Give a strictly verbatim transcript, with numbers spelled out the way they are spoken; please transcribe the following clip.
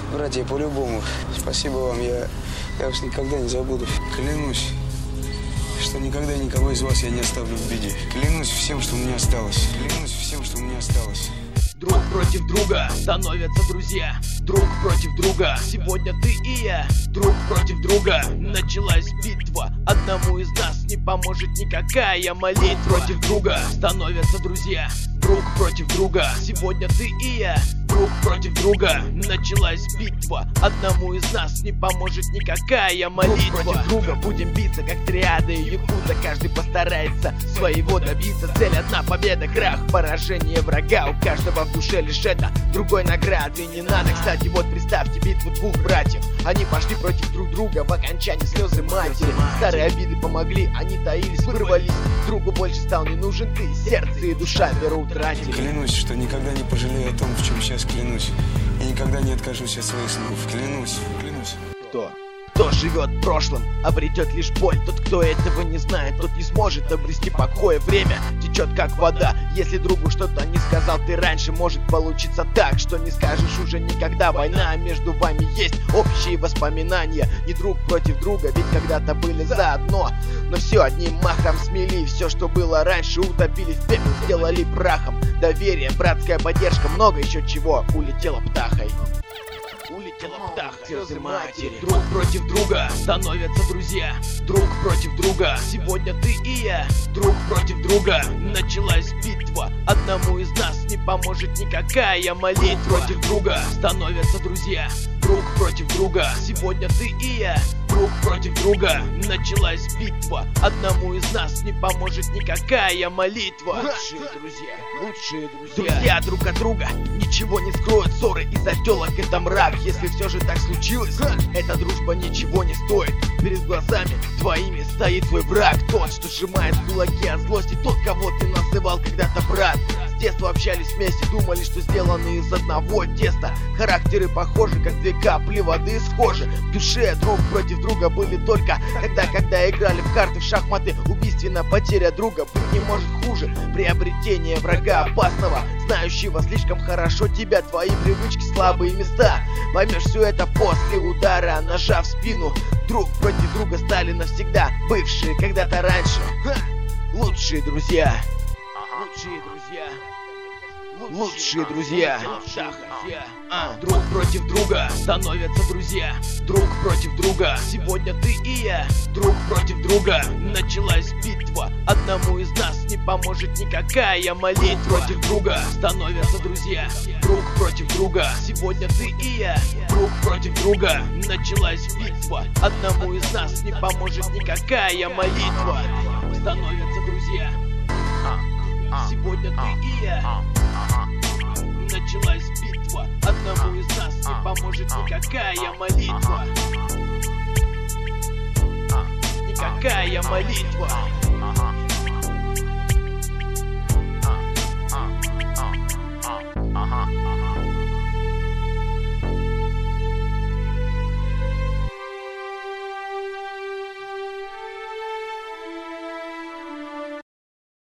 Братья, по-любому. Спасибо вам, я, я вас никогда не забуду. Клянусь, что никогда никого из вас я не оставлю в беде. Клянусь всем, что у меня осталось. Клянусь всем, что у меня осталось. Друг против друга становятся друзья. Друг против друга, сегодня ты и я. Друг против друга, началась битва. Одному из нас не поможет никакая молитва. Друг против друга становятся друзья. Друг против друга, сегодня ты и я. Друг против друга, началась битва. Одному из нас не поможет никакая молитва. Друг против друга, будем биться как триады и якудза. Каждый постарается своего добиться. Цель одна, победа, крах, поражение врага. У каждого в душе лишь это, другой награды не надо. Кстати, вот представьте битву двух братьев. Они пошли против друг друга, в окончании слезы матери. Старые обиды помогли, они таились, вырвались. Другу больше стал не нужен ты, сердце и душа веру утратили. Клянусь, что никогда не пожалею о том, в чем сейчас клянусь. И никогда не откажусь от своих снов. Клянусь, клянусь. Кто? Кто живет прошлым, обретет лишь боль. Тот, кто этого не знает, тот не сможет обрести покоя. Время течет как вода. Если другу что-то не сказал ты раньше, может получиться так, что не скажешь уже никогда. Война, между вами есть общие воспоминания. Не друг против друга, ведь когда-то были заодно. Но все одним махом смели. Все, что было раньше, утопили в пепел, сделали прахом. Доверие, братская поддержка, много еще чего улетело птахой. Улетела птаха, слезы матери. Друг против друга становятся друзья. Друг против друга, сегодня ты и я. Друг против друга, началась битва. Одному из нас не поможет никакая молитва. Друг против друга становятся друзья. Друг против друга, сегодня ты и я. Друг против друга, началась битва. Одному из нас не поможет никакая молитва. Лучшие друзья, лучшие друзья. Друзья друг от друга ничего не скроют. Ссоры из-за телок — это мрак. Если все же так случилось, эта дружба ничего не стоит. Перед глазами твоими стоит твой враг. Тот, что сжимает кулаки от злости. Тот, кого ты называл когда-то брат. С детства общались вместе, думали, что сделаны из одного теста. Характеры похожи, как две капли воды схожи. В душе друг против друга были только тогда, когда играли в карты, в шахматы. Убийственная потеря друга быть не может хуже. Приобретение врага опасного, знающего слишком хорошо тебя, твои привычки, слабые места. Поймешь все это после удара ножа в спину. Друг против друга стали навсегда бывшие когда-то раньше. Ха! Лучшие друзья. Лучшие друзья. Лучшие друзья. А, друг против друга становятся друзья. Друг против друга, сегодня ты и я. Друг против друга, началась битва. Одному из нас не поможет никакая молитва. Друг против друга становятся друзья. Друг против друга, сегодня ты и я. Друг против друга, началась битва. Одному из нас не поможет никакая молитва. Становятся друзья. Сегодня ты и я. Началась битва. Одному из нас не поможет никакая молитва. Никакая молитва.